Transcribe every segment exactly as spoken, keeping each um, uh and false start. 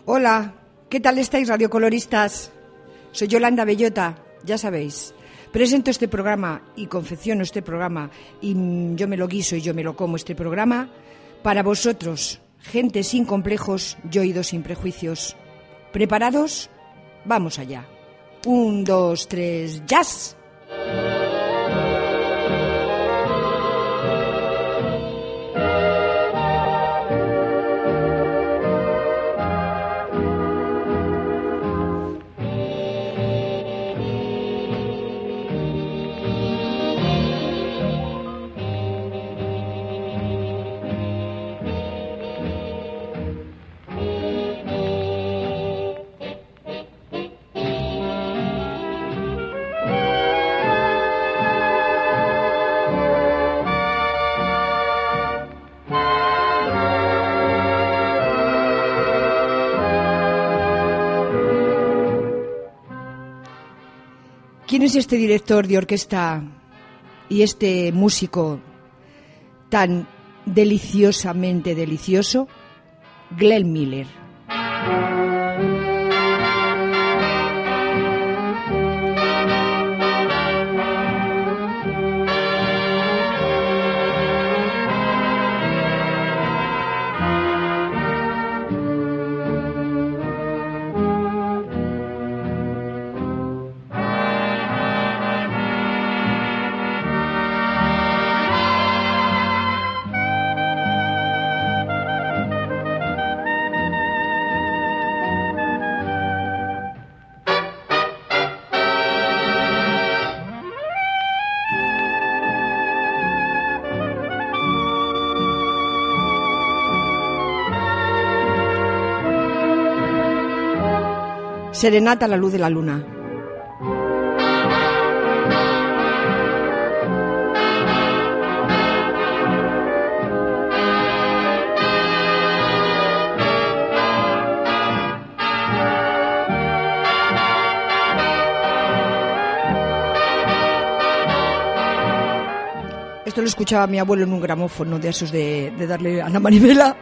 Hola, ¿qué tal estáis, radiocoloristas? Soy Yolanda Bellota, ya sabéis. Presento este programa y confecciono este programa y yo me lo guiso y yo me lo como este programa para vosotros, gente sin complejos y oídos sin prejuicios. ¿Preparados? Vamos allá. Un, dos, tres, ¡jazz! ¿Quién es este director de orquesta y este músico tan deliciosamente delicioso? Glenn Miller. Serenata a la luz de la luna. Esto lo escuchaba mi abuelo en un gramófono de esos de, de darle a la manivela.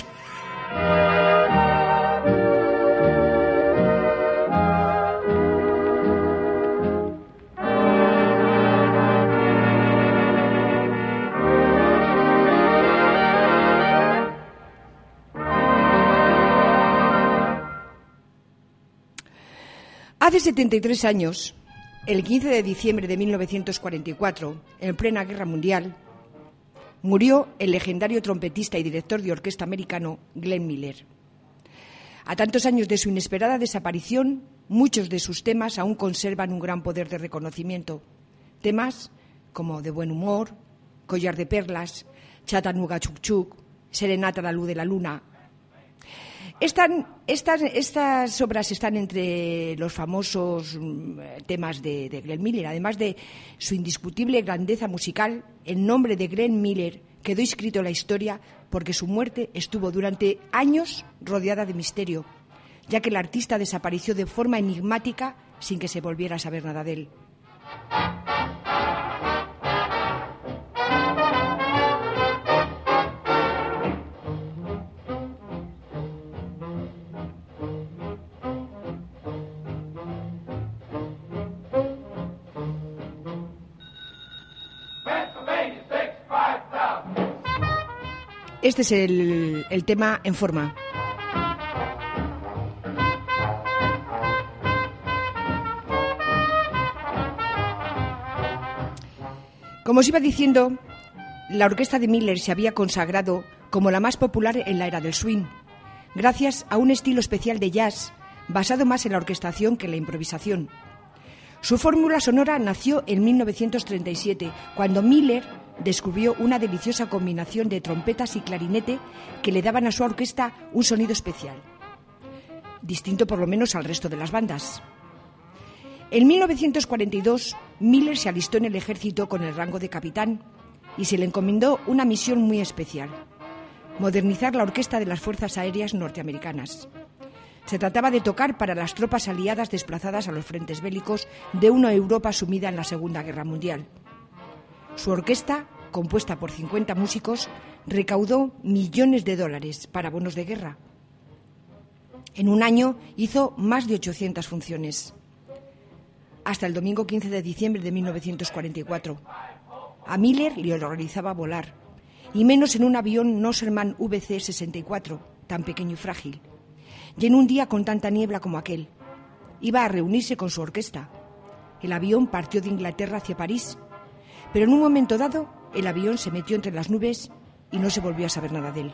Hace setenta y tres años, el quince de diciembre de mil novecientos cuarenta y cuatro, en plena Guerra Mundial, murió el legendario trompetista y director de orquesta americano Glenn Miller. A tantos años de su inesperada desaparición, muchos de sus temas aún conservan un gran poder de reconocimiento. Temas como De buen humor, Collar de perlas, Chattanooga Chuk Chuk, Serenata a la luz de la luna. Están, estas, estas obras están entre los famosos temas de, de Glenn Miller. Además de su indiscutible grandeza musical, el nombre de Glenn Miller quedó inscrito en la historia porque su muerte estuvo durante años rodeada de misterio, ya que el artista desapareció de forma enigmática sin que se volviera a saber nada de él. Este es el, el tema en forma. Como os iba diciendo, la orquesta de Miller se había consagrado como la más popular en la era del swing, gracias a un estilo especial de jazz basado más en la orquestación que en la improvisación. Su fórmula sonora nació en mil novecientos treinta y siete, cuando Miller descubrió una deliciosa combinación de trompetas y clarinete que le daban a su orquesta un sonido especial, distinto por lo menos al resto de las bandas. En mil novecientos cuarenta y dos, Miller se alistó en el ejército con el rango de capitán y se le encomendó una misión muy especial: modernizar la orquesta de las Fuerzas Aéreas norteamericanas. Se trataba de tocar para las tropas aliadas desplazadas a los frentes bélicos de una Europa sumida en la Segunda Guerra Mundial. Su orquesta, compuesta por cincuenta músicos, recaudó millones de dólares para bonos de guerra. En un año hizo más de ochocientas funciones. Hasta el domingo quince de diciembre de mil novecientos cuarenta y cuatro. A Miller le horrorizaba volar, y menos en un avión Nosserman V C sesenta y cuatro, tan pequeño y frágil. Y en un día con tanta niebla como aquel. Iba a reunirse con su orquesta. El avión partió de Inglaterra hacia París, pero en un momento dado el avión se metió entre las nubes y no se volvió a saber nada de él.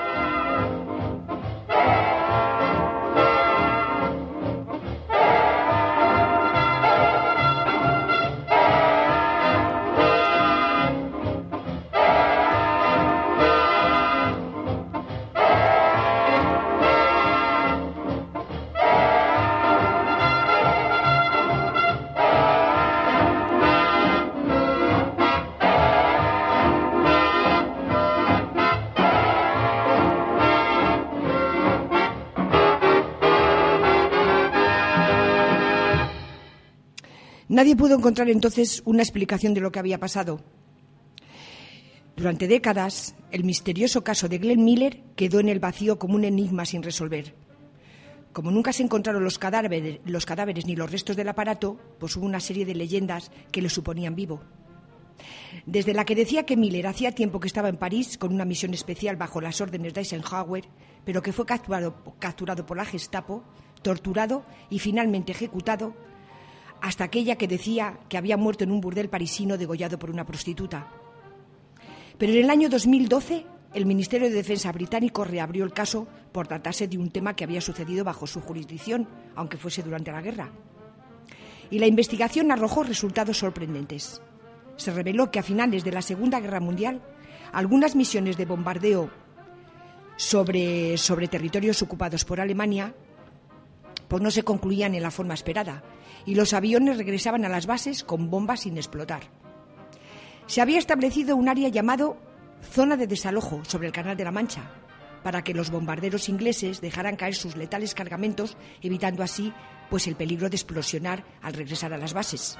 Nadie pudo encontrar entonces una explicación de lo que había pasado. Durante décadas, el misterioso caso de Glenn Miller quedó en el vacío como un enigma sin resolver. Como nunca se encontraron los cadáveres, los cadáveres ni los restos del aparato, pues hubo una serie de leyendas que lo suponían vivo. Desde la que decía que Miller hacía tiempo que estaba en París con una misión especial bajo las órdenes de Eisenhower, pero que fue capturado, capturado por la Gestapo, torturado y finalmente ejecutado, hasta aquella que decía que había muerto en un burdel parisino degollado por una prostituta. Pero en el año dos mil doce, el Ministerio de Defensa británico reabrió el caso por tratarse de un tema que había sucedido bajo su jurisdicción, aunque fuese durante la guerra. Y la investigación arrojó resultados sorprendentes. Se reveló que a finales de la Segunda Guerra Mundial, algunas misiones de bombardeo sobre, sobre territorios ocupados por Alemania pues no se concluían en la forma esperada, y los aviones regresaban a las bases con bombas sin explotar. Se había establecido un área llamado Zona de Desalojo sobre el Canal de la Mancha, para que los bombarderos ingleses dejaran caer sus letales cargamentos, evitando así pues el peligro de explosionar al regresar a las bases.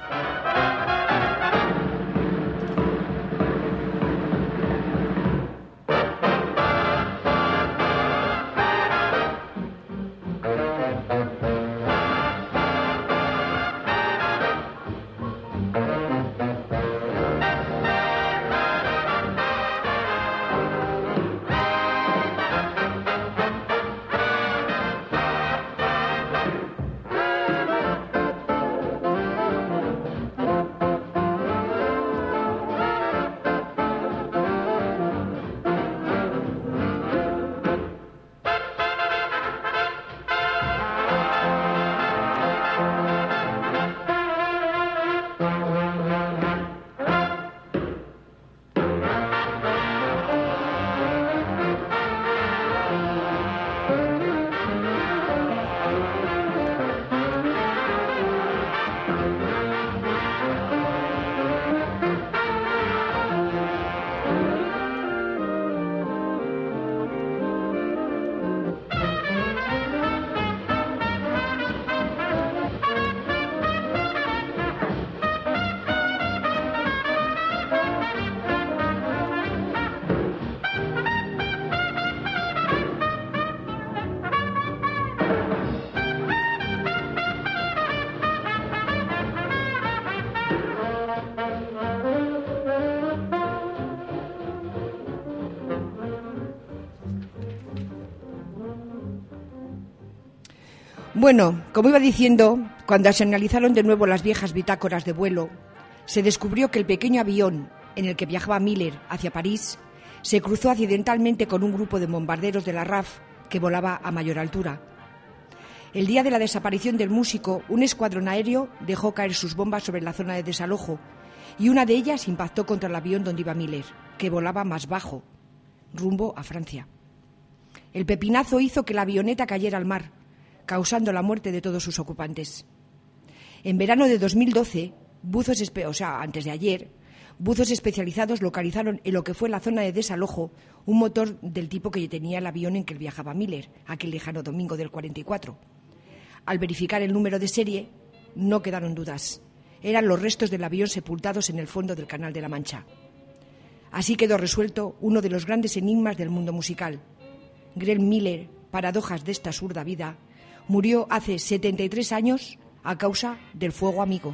Bueno, como iba diciendo, cuando se analizaron de nuevo las viejas bitácoras de vuelo, se descubrió que el pequeño avión en el que viajaba Miller hacia París se cruzó accidentalmente con un grupo de bombarderos de la R A F que volaba a mayor altura. El día de la desaparición del músico, un escuadrón aéreo dejó caer sus bombas sobre la zona de desalojo y una de ellas impactó contra el avión donde iba Miller, que volaba más bajo, rumbo a Francia. El pepinazo hizo que la avioneta cayera al mar, causando la muerte de todos sus ocupantes. En verano de dos mil doce, buzos, espe- o sea, antes de ayer, buzos especializados localizaron en lo que fue la zona de desalojo un motor del tipo que tenía el avión en que viajaba Miller, aquel lejano domingo del cuarenta y cuatro. Al verificar el número de serie, no quedaron dudas. Eran los restos del avión sepultados en el fondo del Canal de la Mancha. Así quedó resuelto uno de los grandes enigmas del mundo musical. Glenn Miller paradojas de esta absurda vida, murió hace setenta y tres años a causa del fuego amigo.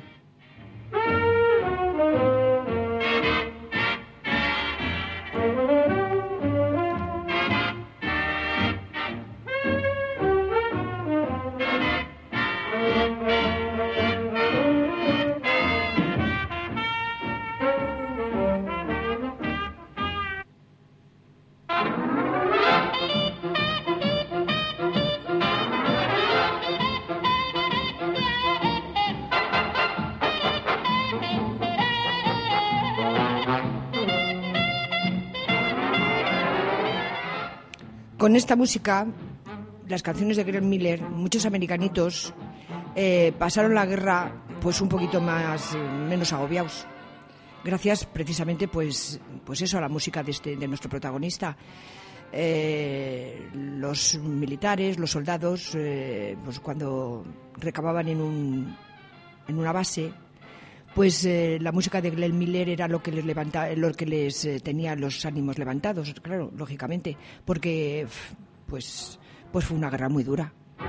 Con esta música, las canciones de Glenn Miller, muchos americanitos eh, pasaron la guerra pues un poquito más menos agobiados. Gracias precisamente pues pues eso a la música de este de nuestro protagonista. Eh, los militares, los soldados, eh, pues cuando recababan en un en una base, pues eh, la música de Glenn Miller era lo que les levanta, lo que les eh, tenía los ánimos levantados, claro, lógicamente, porque pues pues fue una guerra muy dura.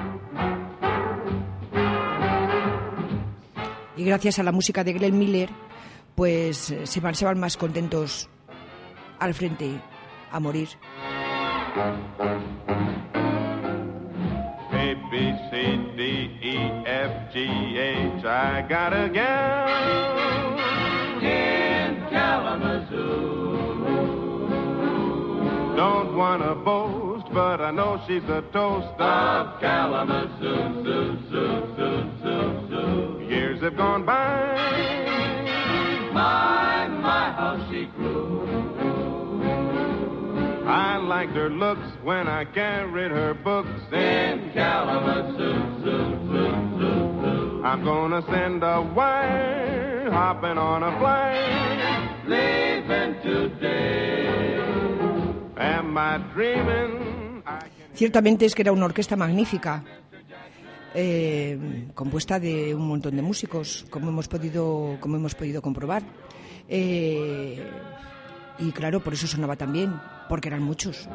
Y gracias a la música de Glenn Miller, pues eh, se marchaban más contentos al frente a morir. A, B, C, D, E, F, G, H, I got a gal in Kalamazoo. Don't wanna boast, but I know she's the toast of Kalamazoo. Zoo, zoo, zoo, zoo, zoo. Years have gone by, my, my, how she grew. I liked her looks when I carried her books in Kalamazoo. Zoo, zoo, zoo, zoo. I'm gonna send a wire, hopping on a flight, leaving today. Am I dreaming? Ciertamente es que era una orquesta magnífica, eh, compuesta de un montón de músicos, como hemos podido, como hemos podido comprobar. Eh, y claro, por eso sonaba tan bien, porque eran muchos.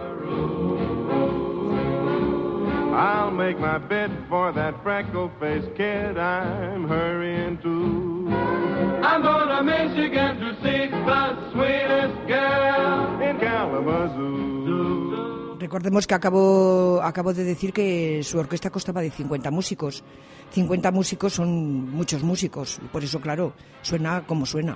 I'll make my bid for that freckle-faced kid I'm hurrying to. I'm going to Michigan to see the sweetest girl in Kalamazoo. Recordemos que acabo, acabo de decir que su orquesta constaba de cincuenta músicos. cincuenta músicos son muchos músicos, y por eso, claro, suena como suena.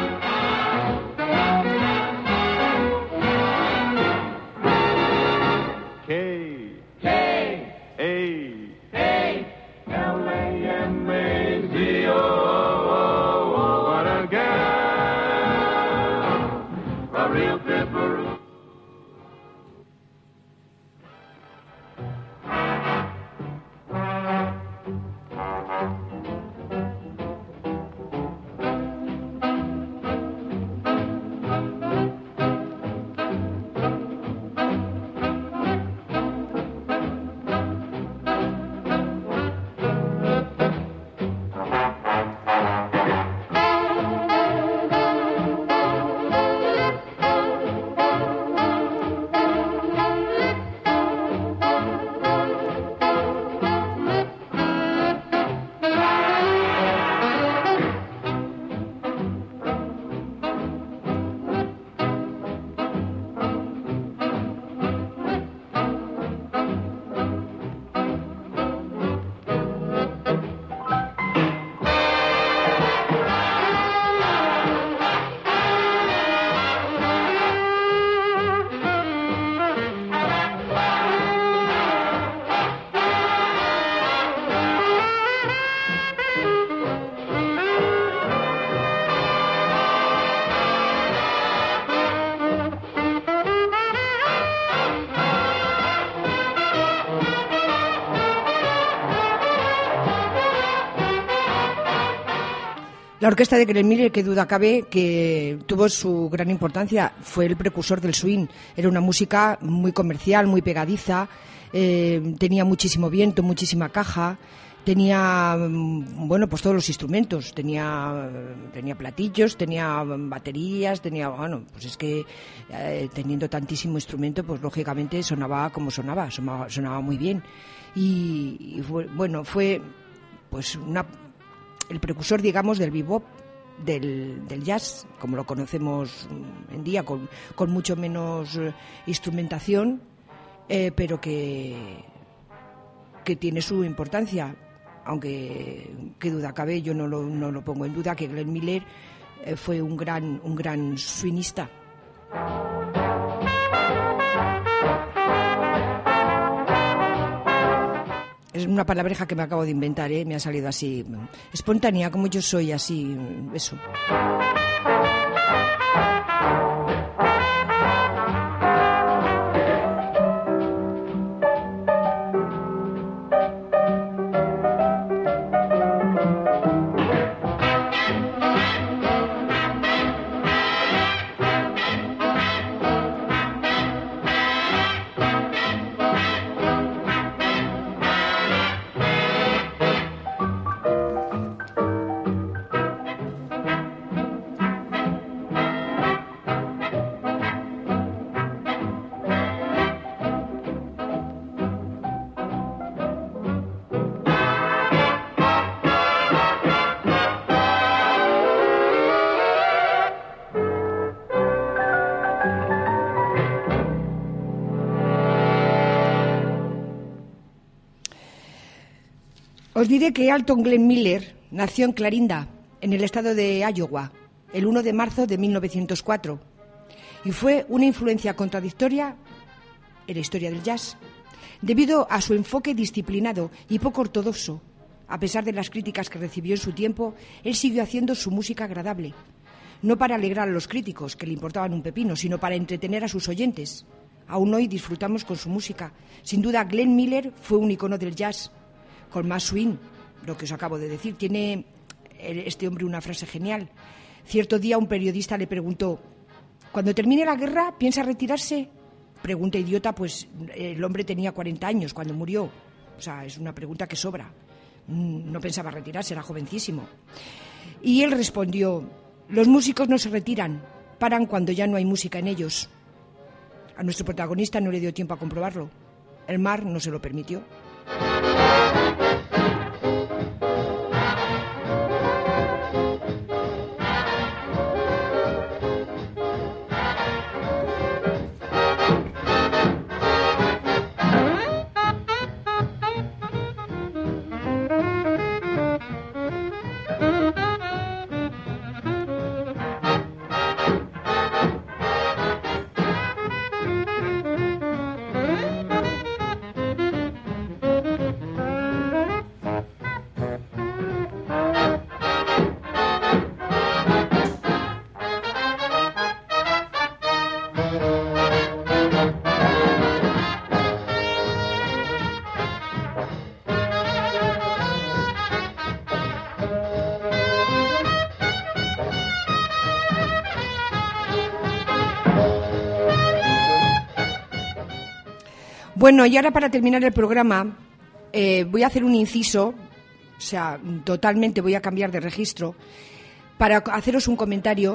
La orquesta de Glenn Miller, que duda cabe, que tuvo su gran importancia, fue el precursor del swing. Era una música muy comercial, muy pegadiza, eh, tenía muchísimo viento, muchísima caja, tenía, bueno, pues todos los instrumentos, tenía, tenía platillos, tenía baterías, tenía, bueno, pues es que eh, teniendo tantísimo instrumento, pues lógicamente sonaba como sonaba, sonaba, sonaba muy bien. Y, y fue, bueno, fue pues una, el precursor, digamos, del bebop, del, del jazz, como lo conocemos en día, con, con mucho menos eh, instrumentación, eh, pero que, que tiene su importancia. Aunque qué duda cabe, yo no lo, no lo pongo en duda, que Glenn Miller eh, fue un gran, un gran swingista. Es una palabreja que me acabo de inventar, ¿eh? Me ha salido así, espontánea, como yo soy, así, eso. Os diré que Alton Glenn Miller nació en Clarinda, en el estado de Iowa, el uno de marzo de mil novecientos cuatro, y fue una influencia contradictoria en la historia del jazz, debido a su enfoque disciplinado y poco ortodoxo. A pesar de las críticas que recibió en su tiempo, él siguió haciendo su música agradable, no para alegrar a los críticos, que le importaban un pepino, sino para entretener a sus oyentes. Aún hoy disfrutamos con su música. Sin duda, Glenn Miller fue un icono del jazz, con más swing, lo que os acabo de decir. Tiene este hombre una frase genial. Cierto día un periodista le preguntó: ¿cuando termine la guerra piensa retirarse? Pregunta idiota, pues el hombre tenía cuarenta años cuando murió. O sea, es una pregunta que sobra. No pensaba retirarse, era jovencísimo. Y él respondió: los músicos no se retiran, paran cuando ya no hay música en ellos. A nuestro protagonista no le dio tiempo a comprobarlo. El mar no se lo permitió. Bueno, y ahora para terminar el programa eh, voy a hacer un inciso, o sea, totalmente voy a cambiar de registro, para haceros un comentario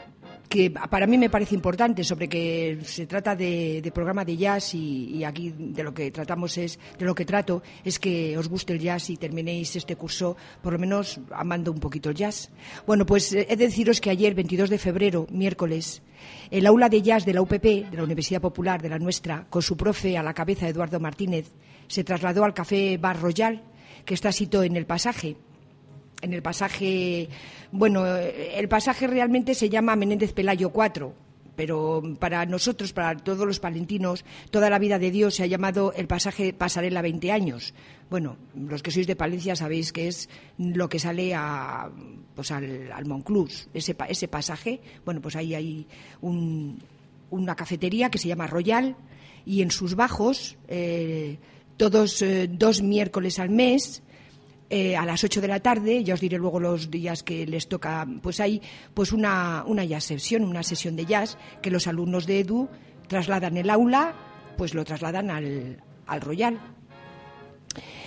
que para mí me parece importante, sobre que se trata de, de programa de jazz y, y aquí de lo que tratamos es, de lo que trato es que os guste el jazz y terminéis este curso por lo menos amando un poquito el jazz. Bueno, pues he de deciros que ayer, veintidós de febrero, miércoles, el aula de jazz de la U P P, de la Universidad Popular, de la nuestra, con su profe a la cabeza, Eduardo Martínez, se trasladó al Café Bar Royal, que está situado en el pasaje. En el pasaje, bueno, el pasaje realmente se llama Menéndez Pelayo cuatro, pero para nosotros, para todos los palentinos, toda la vida de Dios se ha llamado el pasaje Pasarela veinte años. Bueno, los que sois de Palencia sabéis que es lo que sale a, pues al, al Monclús, ese, ese pasaje. Bueno, pues ahí hay un, una cafetería que se llama Royal y en sus bajos, eh, todos eh, dos miércoles al mes, Eh, a las ocho de la tarde, ya os diré luego los días que les toca, pues hay pues una, una jazz sesión, una sesión de jazz que los alumnos de Edu trasladan el aula, pues lo trasladan al, al Royal.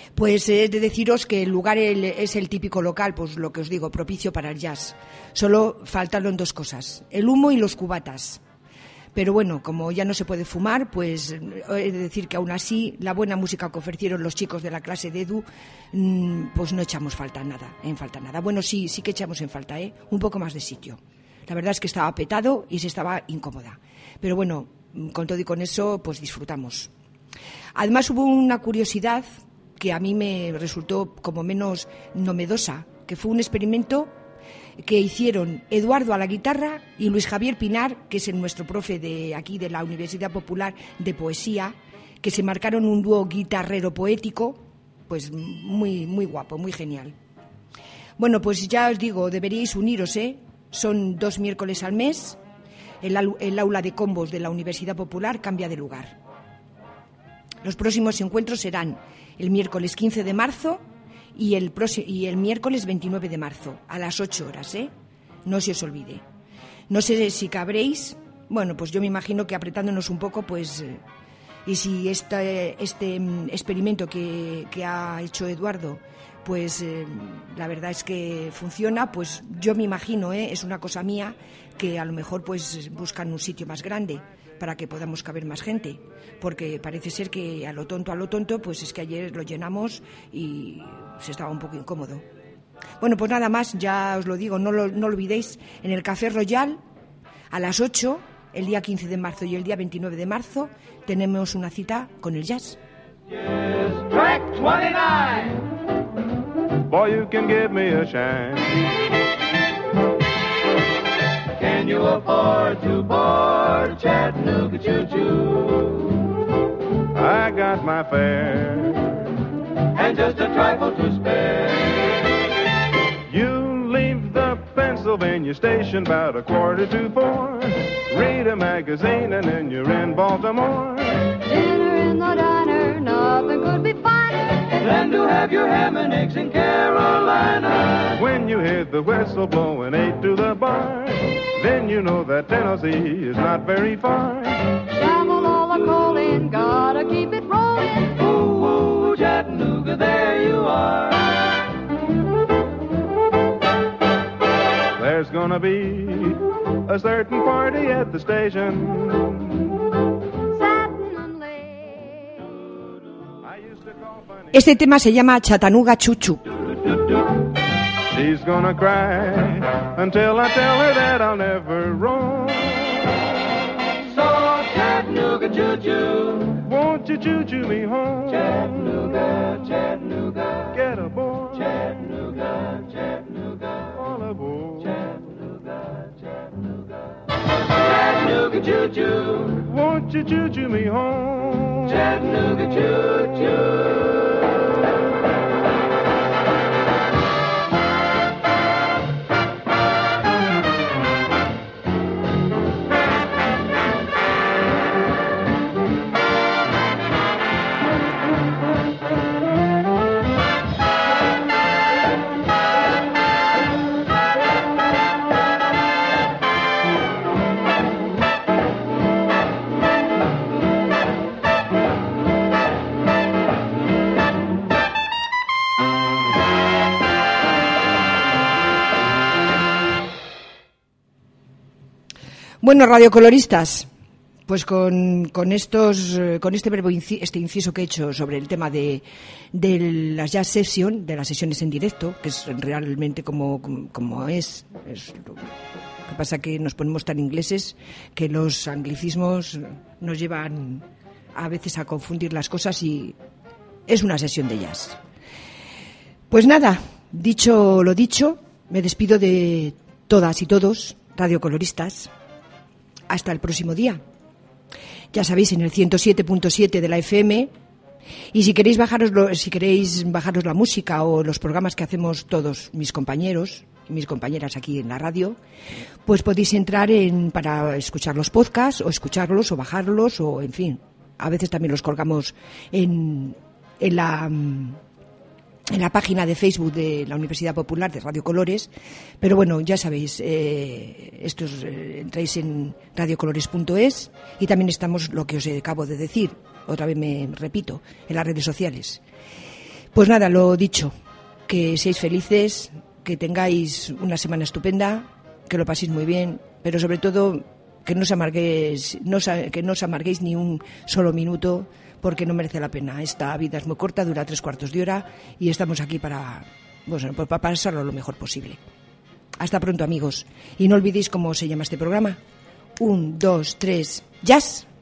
Pues he de deciros que el lugar el, es el típico local, pues lo que os digo, propicio para el jazz. Solo faltaron dos cosas, el humo y los cubatas. Pero bueno, como ya no se puede fumar, pues he de decir que aún así la buena música que ofrecieron los chicos de la clase de Edu, pues no echamos falta nada, en falta nada. Bueno, sí, sí que echamos en falta, ¿eh? Un poco más de sitio. La verdad es que estaba petado y se estaba incómoda. Pero bueno, con todo y con eso, pues disfrutamos. Además hubo una curiosidad que a mí me resultó como menos novedosa, que fue un experimento que hicieron Eduardo a la guitarra y Luis Javier Pinar, que es el nuestro profe de aquí de la Universidad Popular de Poesía, que se marcaron un dúo guitarrero poético, pues muy, muy guapo, muy genial. Bueno, pues ya os digo, deberíais uniros, ¿eh? Son dos miércoles al mes, el, el aula de combos de la Universidad Popular cambia de lugar. Los próximos encuentros serán el miércoles quince de marzo y el, y el miércoles veintinueve de marzo, a las ocho horas, ¿eh? No se os olvide. No sé si cabréis, bueno, pues yo me imagino que apretándonos un poco, pues, eh, y si este, este experimento que, que ha hecho Eduardo, pues eh, la verdad es que funciona, pues yo me imagino, ¿eh? Es una cosa mía, que a lo mejor pues buscan un sitio más grande para que podamos caber más gente, porque parece ser que a lo tonto, a lo tonto, pues es que ayer lo llenamos y se estaba un poco incómodo. Bueno, pues nada más, ya os lo digo, no lo, no lo olvidéis, en el Café Royal, a las ocho, el día quince de marzo y el día veintinueve de marzo, tenemos una cita con el jazz. Yes, track twenty-nine. Boy, you can give me a shine. Can you afford to board Chattanooga choo-choo? I got my fare and just a trifle to spare. You leave the Pennsylvania station about a quarter to four. Read a magazine and then you're in Baltimore. Dinner in the diner, nothing could be finer than to have your ham and eggs in Carolina. When you hear the whistle blowing eight to the bar, then you know that Tennessee is not very far. Shovel all the coal in, gotta keep it rolling. Ooh, ooh, Chattanooga, there you are. There's gonna be a certain party at the station. Este tema se llama Chattanooga Choo-Choo. She's gonna cry until I tell her that I'll never roam. So Chattanooga choo-choo, won't you choo-choo me home? Chattanooga, Chattanooga, get aboard. Chattanooga, Chattanooga, all aboard. Chattanooga, Chattanooga, Chattanooga choo-choo, won't you choo-choo me home? Chattanooga choo-choo. Bueno, radiocoloristas, pues con, con estos, con este breve inci, este inciso que he hecho sobre el tema de, de las jazz session, de las sesiones en directo, que es realmente como, como es, es lo que pasa que nos ponemos tan ingleses que los anglicismos nos llevan a veces a confundir las cosas y es una sesión de jazz. Pues nada, dicho lo dicho, me despido de todas y todos, radiocoloristas. Hasta el próximo día. Ya sabéis, en el ciento siete punto siete de la F M. Y si queréis bajaros lo, si queréis bajaros la música o los programas que hacemos todos mis compañeros y mis compañeras aquí en la radio, pues podéis entrar en para escuchar los podcasts o escucharlos o bajarlos o en fin. A veces también los colgamos en, en la en la página de Facebook de la Universidad Popular de Radio Colores, pero bueno, ya sabéis, eh, estos eh, entráis en radiocolores punto es y también estamos, lo que os acabo de decir, otra vez me repito, en las redes sociales. Pues nada, lo dicho, que seáis felices, que tengáis una semana estupenda, que lo paséis muy bien, pero sobre todo que no os amarguéis, no, que no os amarguéis ni un solo minuto, porque no merece la pena. Esta vida es muy corta, dura tres cuartos de hora y estamos aquí para, bueno, para pasarlo lo mejor posible. Hasta pronto, amigos. Y no olvidéis cómo se llama este programa. Un, dos, tres, jazz.